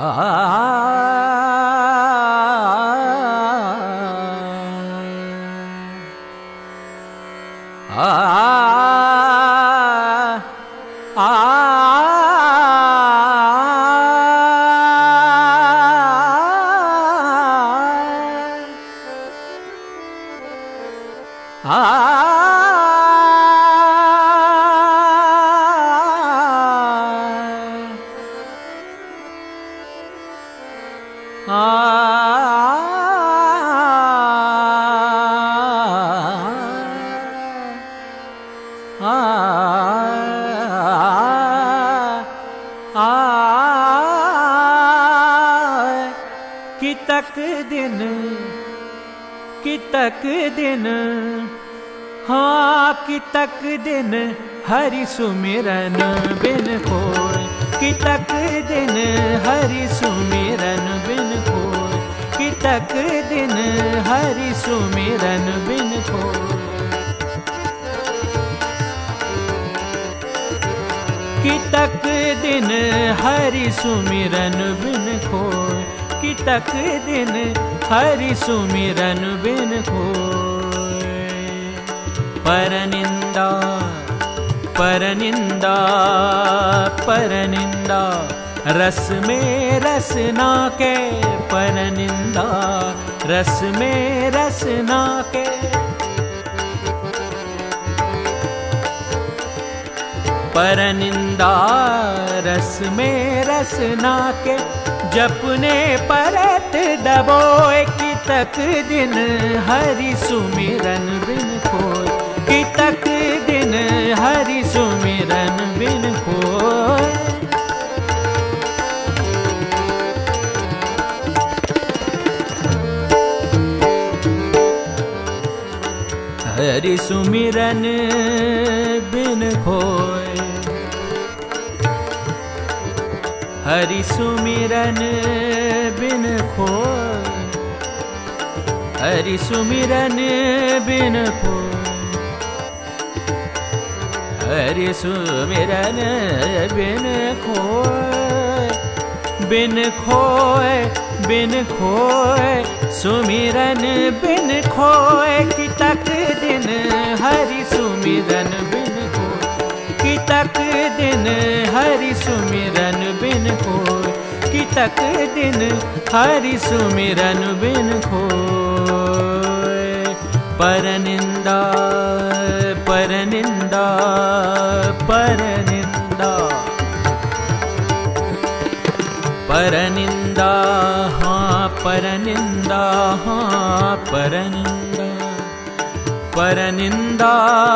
कितक दिन हाँ कितक दिन हरि सुमिरन बिन कोय, कितक दिन हरि सुमिरन बिन कोय, कितक दिन हरि सुमिरन बिन कोय। कितक दिन हरि सुमिरन बिन कोय, कितक दिन हरि सुमिरन बिन कोय। परनिंदा परनिंदा परनिंदा रस में रस ना के, परनिंदा रस में रस ना के। परनिंदा रस में रस ना के, जपने परत दबोए, कितक दिन हरि सुमिरन बिन कोय, कितक दिन हरि सुमिरन बिन कोय। हरि सुमिरन बिन खोय, हरि सुमिरन बिन खोय, हरि सुमिरन बिन खोय, हरि सुमिरन बिन खोय, बिन खोय बिन खोय सुमिरन बिन खोय। कितक दिन हरि सुमिरन बिन खोय, कितक दिन हरि सुमिरन बिन खोय, कितक दिन हरि सुमिरन बिन खोय। परनिंदा परनिंदा परनिंदा परनिंदा हाँ परनिंदा हाँ परनिंदा परनिंदा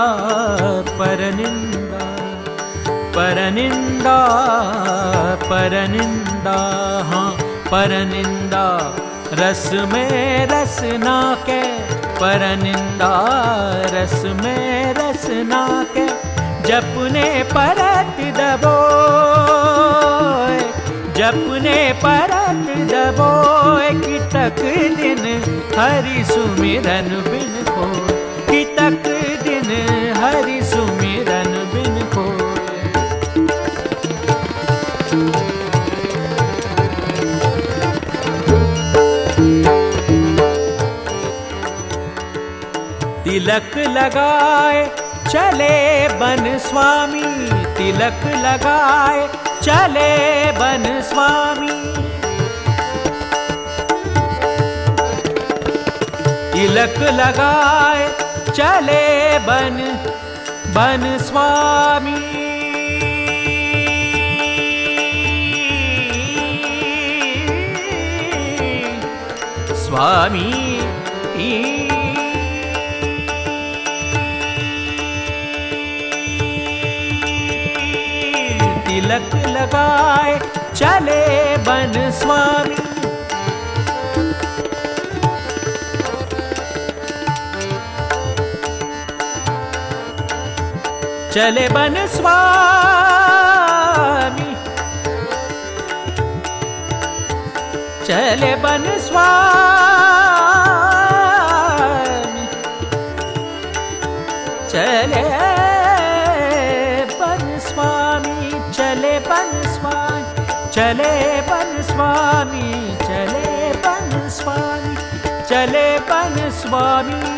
परनिंदा परनिंदा परनिंदा हाँ परनिंदा रस में रस ना के, परनिंदा रस में रस ना के। जपने परत दबोए, जपने परत दबोए, कितक दिन हरि सुमिरन बिन खोय, कितक दिन हरि सुमिरन बिन खोय। तिलक लगाए चले बन स्वामी, तिलक लगाए चले बन स्वामी। तिलक लगाए चले बन बन स्वामी। स्वामी तिलक लगाए चले बन स्वामी। चले बन स्वामी, चले बन स्वामी, चले बन स्वामी, चले बन स्वामी, चले बन स्वामी, चले बन स्वामी, चले बन स्वामी।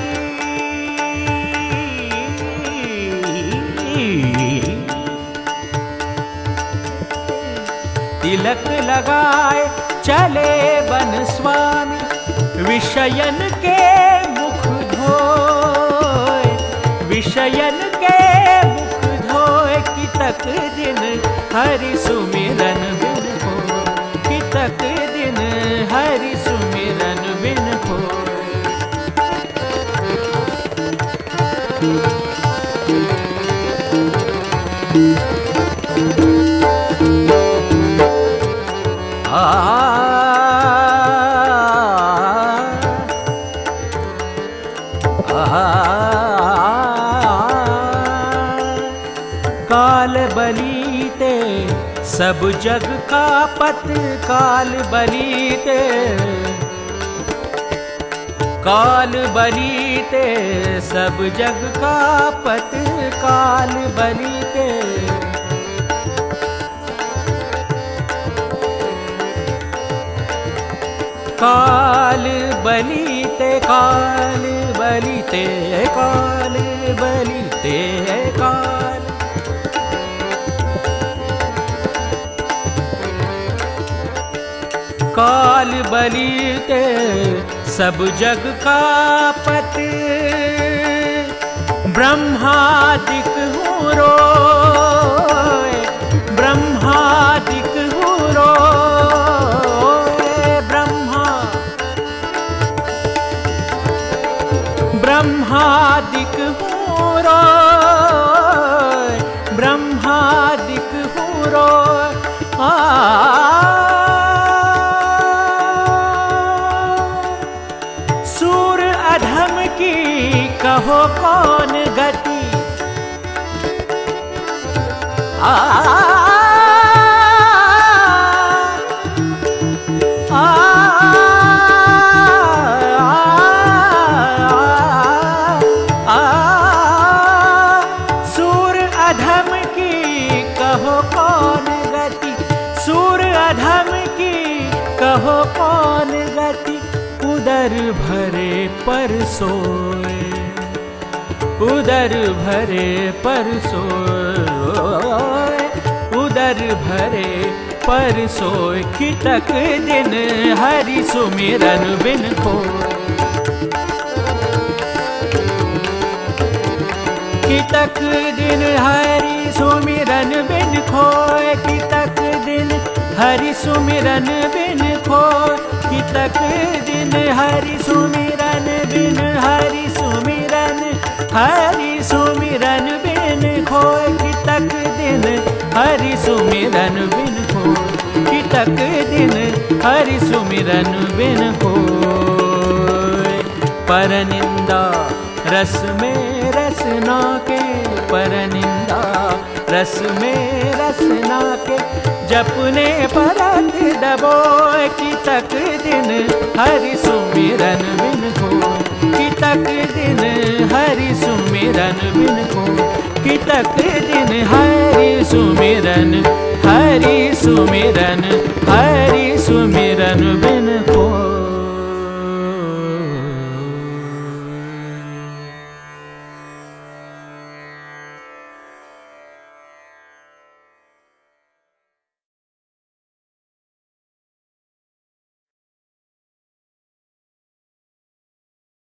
तिलक लगाए चले बन स्वामी, विषयन के मुख धोए, विषयन के मुख धोए। कितक दिन हरि सुमिरन बिन होए, कितक दिन हरि सुमिरन बिन होए। काल बलीते सब जग का पत, काल बलीते, काल बलीते सब जग का पत, काल बलीते। काल बलीते, काल बलीते, काल बलीते, काल। काल बलीते सब जग का पत, ब्रह्मादिक हूँ रोए, ब्रह्मादिक हूँ रोए। ब्रह्मा, ब्रह्मादिक हूँ रोए, ब्रह्मादिक हूँ रोए। सूर अधम की कहो कौन गति, सूर अधम की कहो कौन गति, सूर अधम की कहो कौन गति। उदर भरे पर सोए, उदर भरे पर सोए, उदर भरे पर सोए। कितक दिन हरि सुमिरन बिन होए, कितक दिन हरि सुमिरन बिन खोए, कितक दिन हरि सुमिरन बिन खोए। कितक दिन हरि सुमिरन बिन, हरि सुमिरन, हरि सुमिरन बिन खोए। कितक दिन हरि सुमिरन बिन खोए, कितक दिन हरि सुमिरन बिन खोए। परनिंदा रस में रस नाके, परनिंदा रस में रस नाके। जपने परत दबोए, कितक दिन हरि सुमिरन बिन होए, कितक दिन हरि सुमिरन बिन होए। कितक दिन हरि सुमिरन, हरि सुमिरन, हरि सुमिरन बिन होए।